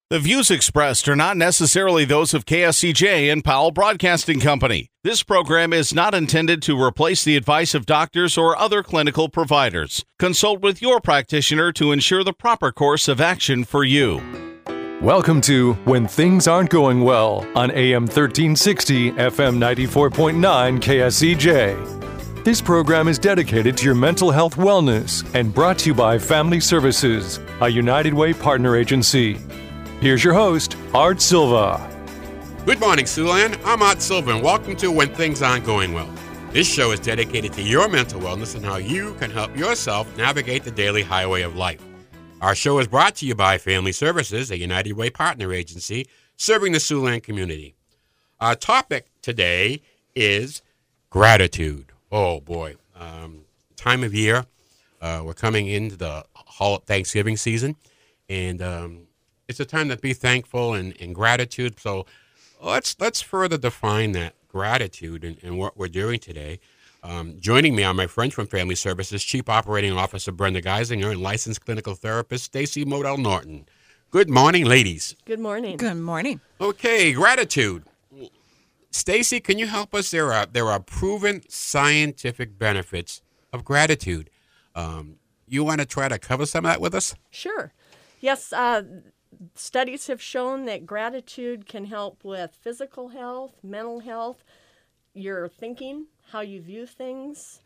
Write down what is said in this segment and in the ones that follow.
The views expressed are not necessarily those of KSCJ and Powell Broadcasting Company. This program is not intended to replace the advice of doctors or other clinical providers. Consult with your practitioner to ensure the proper course of action for you. Welcome to When Things Aren't Going Well on AM 1360, FM 94.9 KSCJ. This program is dedicated to your mental health wellness and brought to you by Family Services, a United Way partner agency. Here's your host, Art Silva. Good morning, Siouxland. I'm Art Silva, and welcome to When Things Aren't Going Well. This show is dedicated to your mental wellness and how you can help yourself navigate the daily highway of life. Our show is brought to you by Family Services, a United Way partner agency serving the Siouxland community. Our topic today is gratitude. Oh, boy. Time of year. We're coming into the Thanksgiving season, and it's a time to be thankful and gratitude. So let's further define that gratitude and what we're doing today. Joining me are my friend from Family Services, Chief Operating Officer Brenda Geisinger, and licensed clinical therapist Stacy Modell Norton. Good morning, ladies. Good morning. Good morning. Okay, gratitude. Stacy, can you help us? There are proven scientific benefits of gratitude. You want to try to cover some of that with us? Sure. Yes, studies have shown that gratitude can help with physical health, mental health, your thinking, how you view things.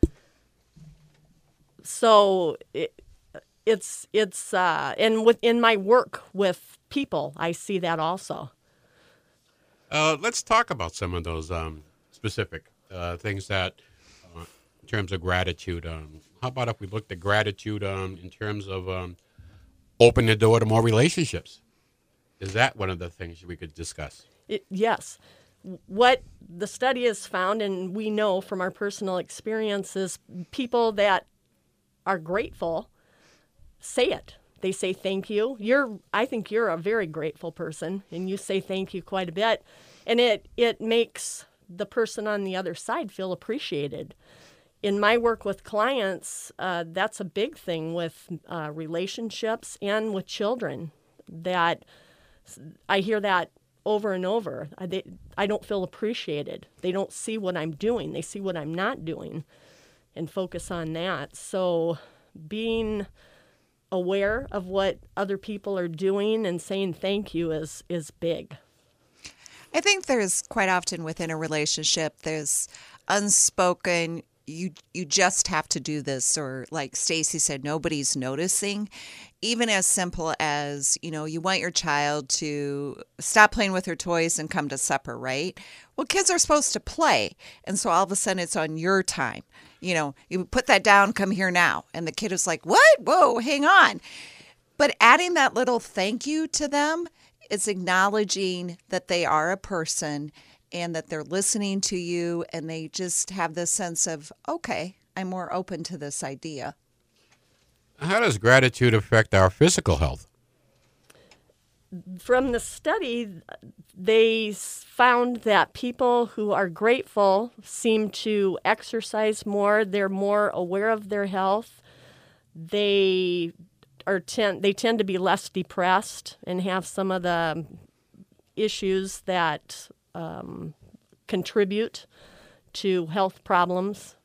So it's and in my work with people, I see that also. Let's talk about some of those specific things that, in terms of gratitude. How about if we looked at gratitude in terms of open the door to more relationships? Is that one of the things we could discuss? Yes. What the study has found, and we know from our personal experiences, people that are grateful say it. They say thank you. I think you're a very grateful person, and you say thank you quite a bit. And it makes the person on the other side feel appreciated. In my work with clients, that's a big thing with relationships and with children, that I hear that over and over. I don't feel appreciated. They don't see what I'm doing. They see what I'm not doing and focus on that. So being aware of what other people are doing and saying thank you is big. I think there's quite often within a relationship, there's unspoken, you just have to do this, or like Stacy said, nobody's noticing. Even as simple as, you want your child to stop playing with her toys and come to supper, right? Well, kids are supposed to play. And so all of a sudden it's on your time. You put that down, come here now. And the kid is like, what? Whoa, hang on. But adding that little thank you to them is acknowledging that they are a person and that they're listening to you, and they just have this sense of, okay, I'm more open to this idea. How does gratitude affect our physical health? From the study, they found that people who are grateful seem to exercise more. They're more aware of their health. They tend to be less depressed and have some of the issues that contribute to health problems.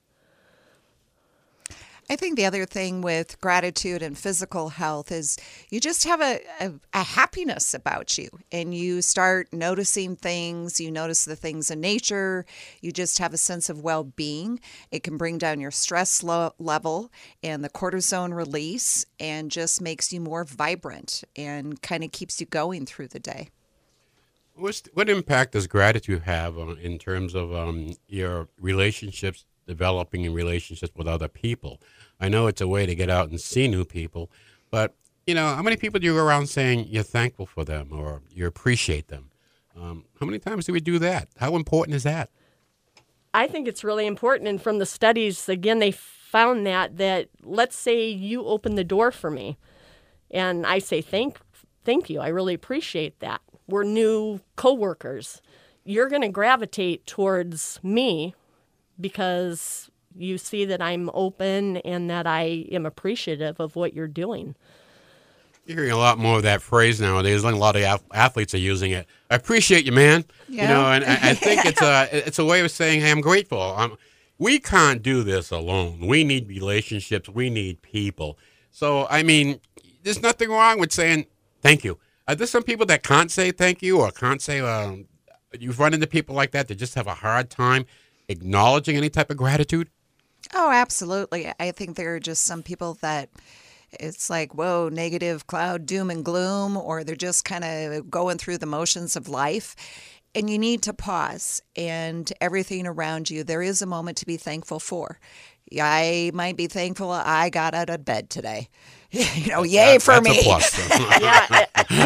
I think the other thing with gratitude and physical health is you just have a happiness about you, and you start noticing things. You notice the things in nature. You just have a sense of well-being. It can bring down your stress level and the cortisone release, and just makes you more vibrant and kind of keeps you going through the day. What impact does gratitude have in terms of your relationships, developing in relationships with other people? I know it's a way to get out and see new people, but, how many people do you go around saying you're thankful for them or you appreciate them? How many times do we do that? How important is that? I think it's really important. And from the studies, again, they found that let's say you open the door for me and I say thank you. I really appreciate that. We're new coworkers. You're going to gravitate towards me because you see that I'm open and that I am appreciative of what you're doing. You're hearing a lot more of that phrase nowadays. A lot of athletes are using it. I appreciate you, man. Yeah. You know, and I think it's a way of saying, hey, I'm grateful. We can't do this alone. We need relationships. We need people. So, I mean, there's nothing wrong with saying thank you. There's some people that can't say thank you or can't say, you've run into people like that just have a hard time acknowledging any type of gratitude? Oh, absolutely. I think there are just some people that it's like, whoa, negative cloud, doom and gloom, or they're just kind of going through the motions of life. And you need to pause, and everything around you, there is a moment to be thankful for. I might be thankful I got out of bed today. Yay for me. That's a plus. Yeah,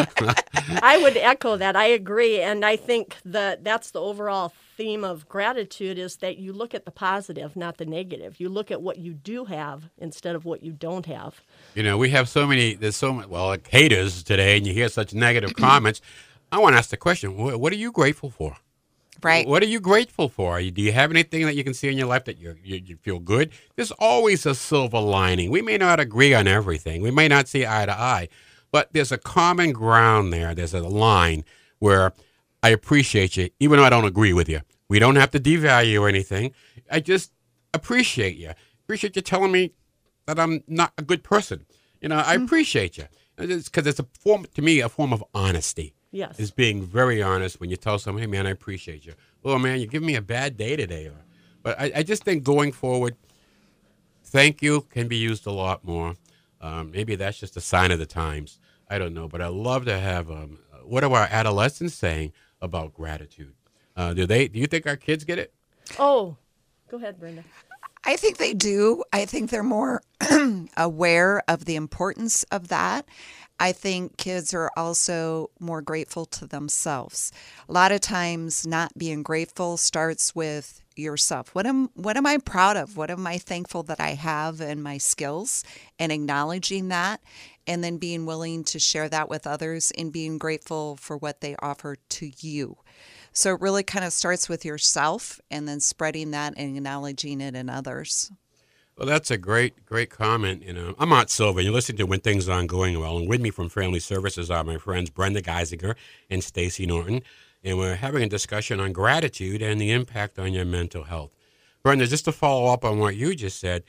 I would echo that. I agree. And I think that's the overall theme of gratitude is that you look at the positive, not the negative. You look at what you do have instead of what you don't have. You know, we have there's so many, like haters today, and you hear such negative comments. I want to ask the question, what are you grateful for? Right. What are you grateful for? Do you have anything that you can see in your life that you feel good? There's always a silver lining. We may not agree on everything. We may not see eye to eye, but there's a common ground there. There's a line where I appreciate you, even though I don't agree with you. We don't have to devalue or anything. I just appreciate you. Appreciate you telling me that I'm not a good person. I appreciate you. Because it's to me, a form of honesty. Yes. Is being very honest when you tell someone, hey, man, I appreciate you. Well, man, you're giving me a bad day today. But I just think going forward, thank you can be used a lot more. Maybe that's just a sign of the times. I don't know. But I love to have, what are our adolescents saying about gratitude? Do you think our kids get it? Oh, go ahead, Brenda. I think they do. I think they're more aware of the importance of that. I think kids are also more grateful to themselves. A lot of times not being grateful starts with yourself. What am I proud of? What am I thankful that I have in my skills, and acknowledging that, and then being willing to share that with others and being grateful for what they offer to you. So it really kind of starts with yourself and then spreading that and acknowledging it in others. Well, that's a great comment. I'm Art Silver, and you're listening to When Things Aren't Going Well. And with me from Family Services are my friends Brenda Geisinger and Stacy Norton. And we're having a discussion on gratitude and the impact on your mental health. Brenda, just to follow up on what you just said,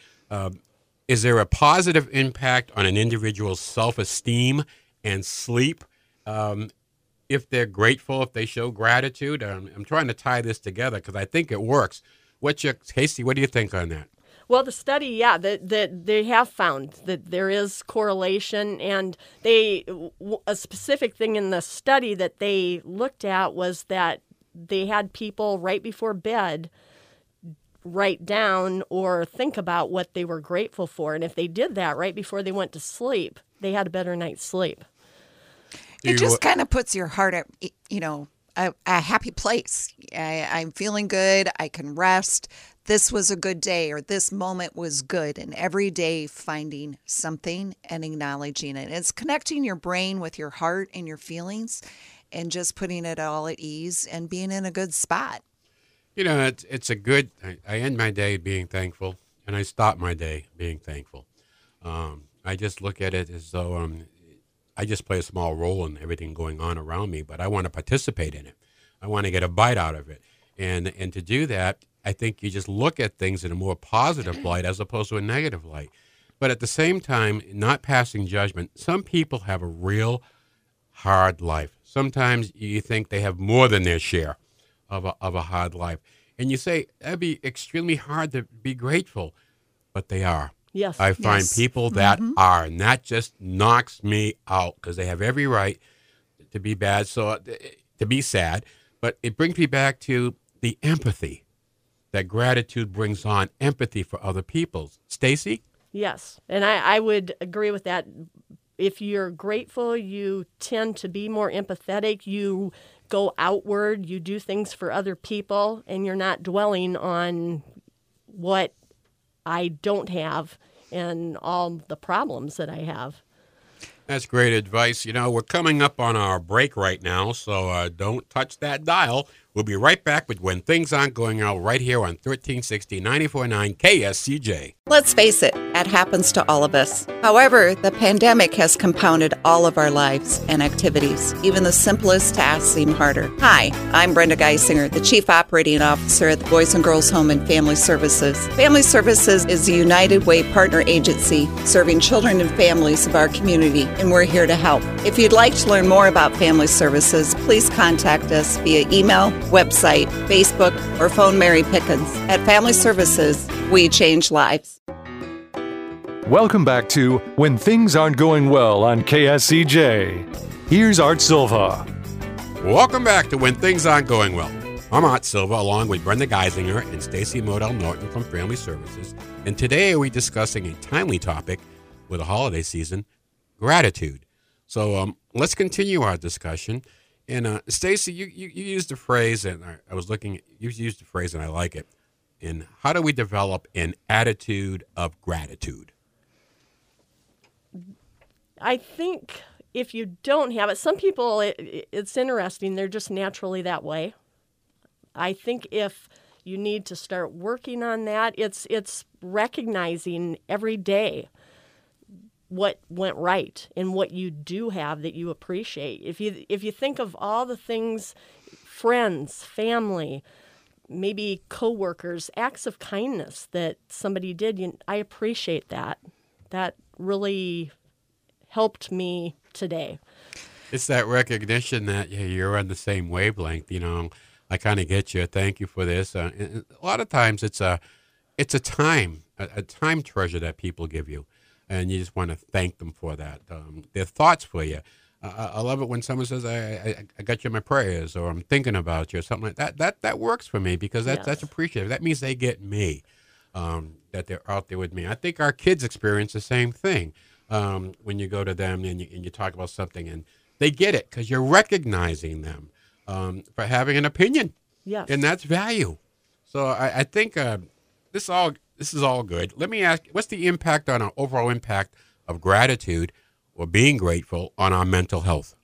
is there a positive impact on an individual's self-esteem and sleep if they're grateful, if they show gratitude? I'm trying to tie this together because I think it works. Casey, what do you think on that? Well, the study, that they have found that there is correlation, and a specific thing in the study that they looked at was that they had people right before bed write down or think about what they were grateful for, and if they did that right before they went to sleep, they had a better night's sleep. It just kind of puts your heart at, a happy place. I'm feeling good. I can rest. This was a good day, or this moment was good. And every day finding something and acknowledging it. It's connecting your brain with your heart and your feelings and just putting it all at ease and being in a good spot. It's a good, I end my day being thankful, and I stop my day being thankful. I just look at it as though I just play a small role in everything going on around me, but I want to participate in it. I want to get a bite out of it. And to do that, I think you just look at things in a more positive light as opposed to a negative light. But at the same time, not passing judgment. Some people have a real hard life. Sometimes you think they have more than their share of a hard life. And you say, that'd be extremely hard to be grateful, but they are. Yes. I find people that are, and that just knocks me out because they have every right to be bad, to be sad. But it brings me back to the empathy that gratitude brings on, empathy for other people. Stacy? Yes, and I would agree with that. If you're grateful, you tend to be more empathetic. You go outward. You do things for other people, and you're not dwelling on what I don't have and all the problems that I have. That's great advice. We're coming up on our break right now, so don't touch that dial. We'll be right back with When Things Aren't Going Well right here on 1360 94.9 KSCJ. Let's face it, that happens to all of us. However, the pandemic has compounded all of our lives and activities. Even the simplest tasks seem harder. Hi, I'm Brenda Geisinger, the Chief Operating Officer at the Boys and Girls Home and Family Services. Family Services is a United Way partner agency serving children and families of our community, and we're here to help. If you'd like to learn more about Family Services, please contact us via email, website, Facebook, or phone Mary Pickens. At Family Services, we change lives. Welcome back to When Things Aren't Going Well on KSCJ. Here's Art Silva. Welcome back to When Things Aren't Going Well. I'm Art Silva, along with Brenda Geisinger and Stacy Modell Norton from Family Services. And today we're discussing a timely topic with the holiday season, gratitude. So let's continue our discussion. And Stacy, you used the phrase, and I was looking, you used the phrase, and I like it. And how do we develop an attitude of gratitude? I think if you don't have it, some people, it's interesting, they're just naturally that way. I think if you need to start working on that, it's recognizing every day what went right and what you do have that you appreciate. If you think of all the things, friends, family, maybe coworkers, acts of kindness that somebody did, I appreciate that. That really helped me today. It's that recognition that you're on the same wavelength. I kind of get you. Thank you for this. A lot of times it's a time treasure that people give you, and you just want to thank them for that. Their thoughts for you. I love it when someone says, I got you in my prayers, or I'm thinking about you, or something like that. That works for me because that's appreciative. That means they get me, that they're out there with me. I think our kids experience the same thing when you go to them and you talk about something, and they get it because you're recognizing them for having an opinion. Yes. And that's value. So I think this is all good. Let me ask, what's the impact on our overall impact of gratitude or being grateful on our mental health?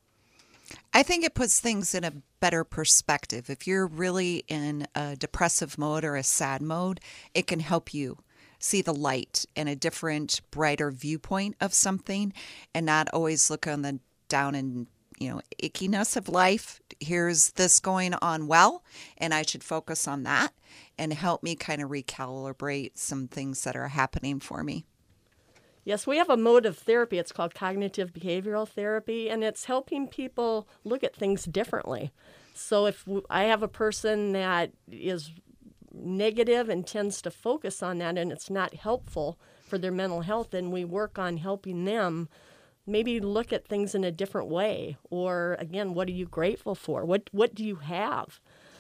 I think it puts things in a better perspective. If you're really in a depressive mode or a sad mode, it can help you see the light and a different, brighter viewpoint of something and not always look on the down and ickiness of life. Here's this going on well, and I should focus on that and help me kind of recalibrate some things that are happening for me. Yes, we have a mode of therapy. It's called cognitive behavioral therapy, and it's helping people look at things differently. So if I have a person that is negative and tends to focus on that, and it's not helpful for their mental health, then we work on helping them maybe look at things in a different way. Or, again, what are you grateful for? What do you have?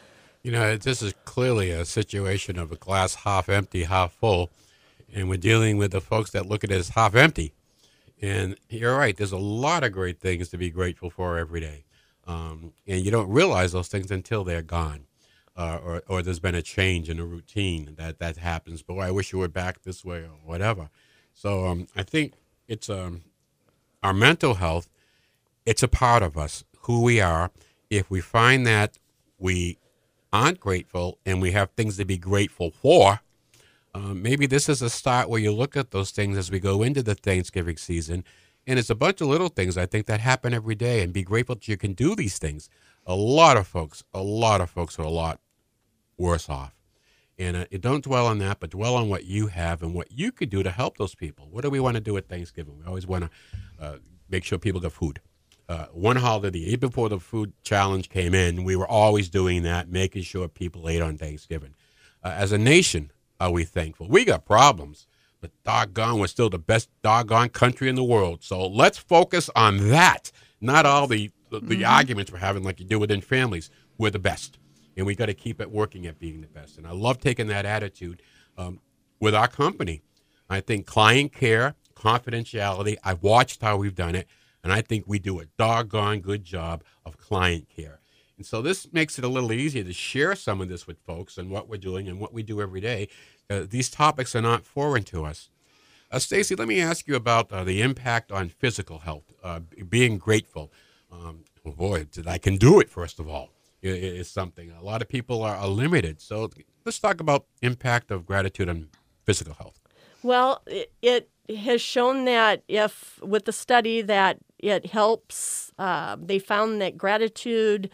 This is clearly a situation of a glass half empty, half full. And we're dealing with the folks that look at it as half empty. And you're right, there's a lot of great things to be grateful for every day. And you don't realize those things until they're gone. Or there's been a change in a routine that happens. Boy, I wish you were back this way or whatever. So I think it's our mental health, it's a part of us, who we are. If we find that we aren't grateful and we have things to be grateful for, maybe this is a start where you look at those things as we go into the Thanksgiving season. And it's a bunch of little things, I think, that happen every day, and be grateful that you can do these things. A lot of folks are a lot worse off. And don't dwell on that, but dwell on what you have and what you could do to help those people. What do we want to do at Thanksgiving? We always want to make sure people get food. One holiday, even before the food challenge came in, we were always doing that, making sure people ate on Thanksgiving. As a nation, are we thankful? We got problems, but doggone, we're still the best doggone country in the world. So let's focus on that, not all the arguments we're having like you do within families. We're the best, and we got to keep it working at being the best. And I love taking that attitude with our company. I think client care, confidentiality, I've watched how we've done it, and I think we do a doggone good job of client care. And so this makes it a little easier to share some of this with folks and what we're doing and what we do every day. These topics are not foreign to us. Stacy, let me ask you about the impact on physical health, being grateful. Boy, I can do it, first of all. is something. A lot of people are limited. So let's talk about impact of gratitude on physical health. Well, it has shown that with the study that it helps, they found that gratitude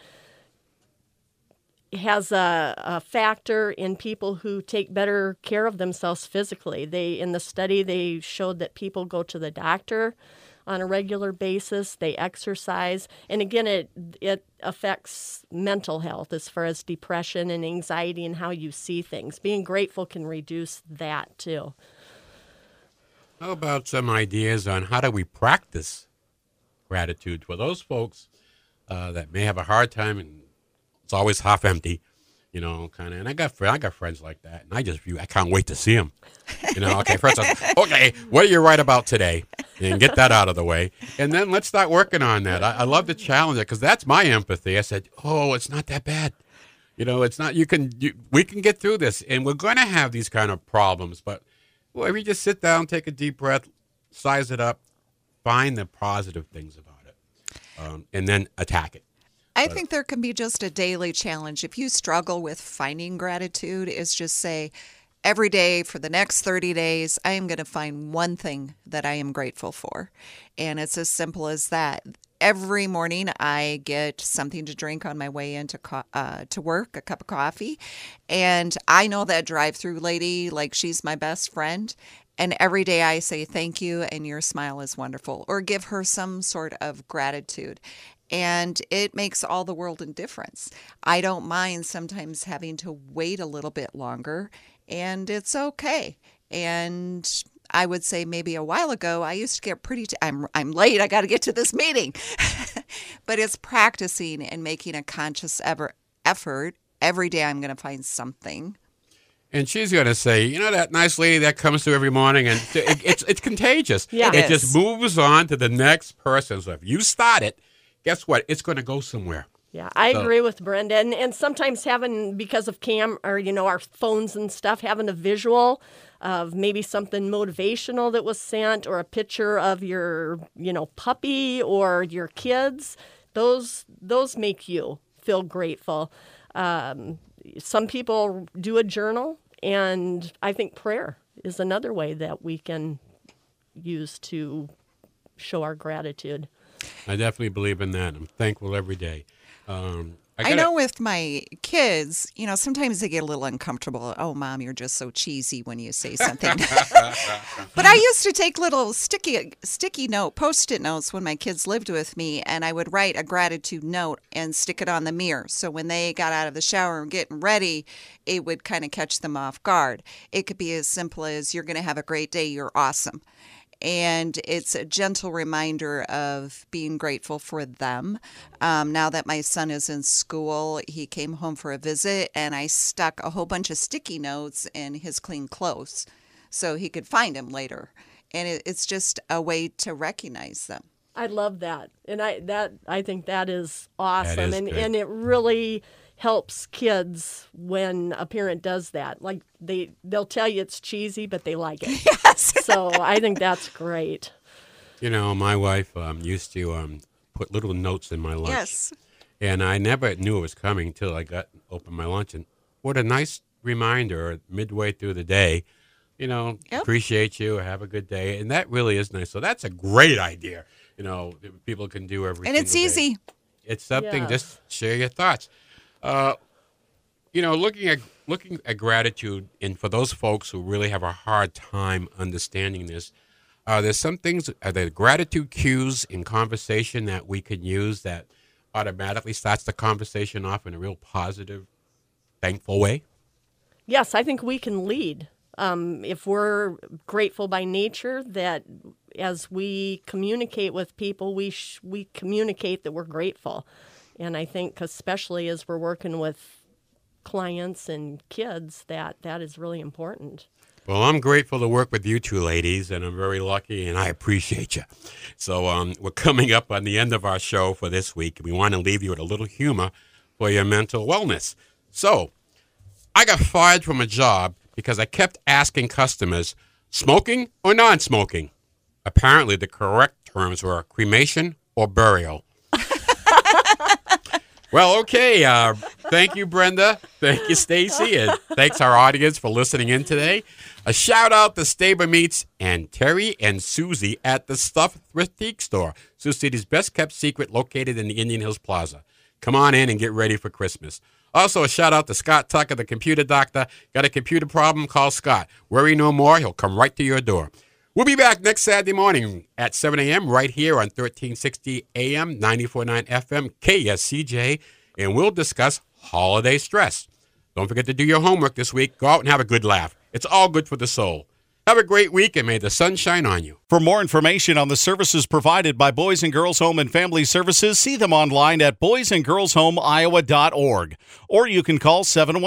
has a factor in people who take better care of themselves physically. In the study, they showed that people go to the doctor on a regular basis, they exercise, and again, it affects mental health as far as depression and anxiety and how you see things. Being grateful can reduce that too. How about some ideas on how do we practice gratitude for those folks that may have a hard time and it's always half empty, kind of. And I got friends like that, and I can't wait to see them. Okay, first okay, what do you write about today? And get that out of the way, and then let's start working on that. I love to challenge it because that's my empathy. I said, it's not that bad. It's not. We can get through this, and we're going to have these kind of problems, but. Well, if you just sit down, take a deep breath, size it up, find the positive things about it, and then attack it. I think there can be just a daily challenge. If you struggle with finding gratitude, is just say, every day for the next 30 days, I am going to find one thing that I am grateful for. And it's as simple as that. Every morning I get something to drink on my way into to work, a cup of coffee. And I know that drive-through lady, like she's my best friend. And every day I say thank you and your smile is wonderful, or give her some sort of gratitude. And it makes all the world of difference. I don't mind sometimes having to wait a little bit longer, and it's okay. And I would say maybe a while ago, I used to get I'm late, I got to get to this meeting. But it's practicing and making a conscious effort. Every day I'm going to find something. And she's going to say, that nice lady that comes to every morning, and it's contagious. Yeah. It just moves on to the next person. So if you start it, guess what? It's going to go somewhere. Yeah, I agree with Brenda. And sometimes because of our phones and stuff, having a visual of maybe something motivational that was sent, or a picture of your, puppy or your kids, those make you feel grateful. Some people do a journal, and I think prayer is another way that we can use to show our gratitude. I definitely believe in that. I'm thankful every day. I know with my kids, sometimes they get a little uncomfortable. Oh, Mom, you're just so cheesy when you say something. But I used to take little sticky note, Post-it notes when my kids lived with me, and I would write a gratitude note and stick it on the mirror. So when they got out of the shower and getting ready, it would kind of catch them off guard. It could be as simple as, you're going to have a great day, you're awesome. And it's a gentle reminder of being grateful for them. Now that my son is in school, he came home for a visit, and I stuck a whole bunch of sticky notes in his clean clothes so he could find them later. And it's just a way to recognize them. I love that. And I think that is awesome. That is and it really helps kids when a parent does that. Like they'll tell you it's cheesy, but they like it. Yes. So I think that's great. My wife used to put little notes in my lunch. Yes. And I never knew it was coming until I opened my lunch. And what a nice reminder midway through the day, Yep. Appreciate you, have a good day. And that really is nice. So that's a great idea. People can do every And it's single day. easy. It's something, Yeah. just share your thoughts. Looking at gratitude, and for those folks who really have a hard time understanding this, there's some things, are there gratitude cues in conversation that we can use that automatically starts the conversation off in a real positive, thankful way? Yes, I think we can lead. If we're grateful by nature, that as we communicate with people, we communicate that we're grateful. And I think especially as we're working with clients and kids, that is really important. Well, I'm grateful to work with you two ladies, and I'm very lucky, and I appreciate you. So we're coming up on the end of our show for this week. We want to leave you with a little humor for your mental wellness. So I got fired from a job because I kept asking customers, smoking or non-smoking? Apparently, the correct terms were cremation or burial. Well, okay, Thank you, Brenda. Thank you, Stacy. And thanks our audience for listening in today. A shout out to Staber Meats and Terry and Susie at the Stuff Thriftique Store, Sioux City's best kept secret located in the Indian Hills Plaza. Come on in and get ready for Christmas. Also, a shout out to Scott Tucker, the computer doctor. Got a computer problem? Call Scott. Worry no more. He'll come right to your door. We'll be back next Saturday morning at 7 a.m. right here on 1360 AM, 94.9 FM, KSCJ, and we'll discuss holiday stress. Don't forget to do your homework this week. Go out and have a good laugh. It's all good for the soul. Have a great week, and may the sun shine on you. For more information on the services provided by Boys and Girls Home and Family Services, see them online at boysandgirlshomeiowa.org. Or you can call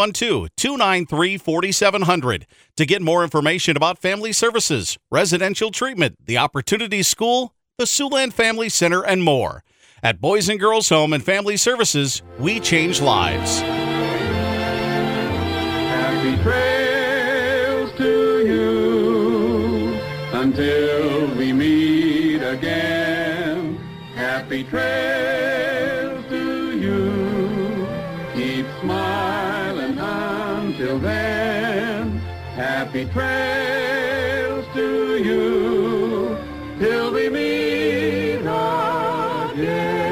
712-293-4700 to get more information about family services, residential treatment, the Opportunity School, the Siouxland Family Center, and more. At Boys and Girls Home and Family Services, we change lives. Happy trails to you until we meet again. Happy trails to you. Keep smiling until then. Happy trails to you till we meet again.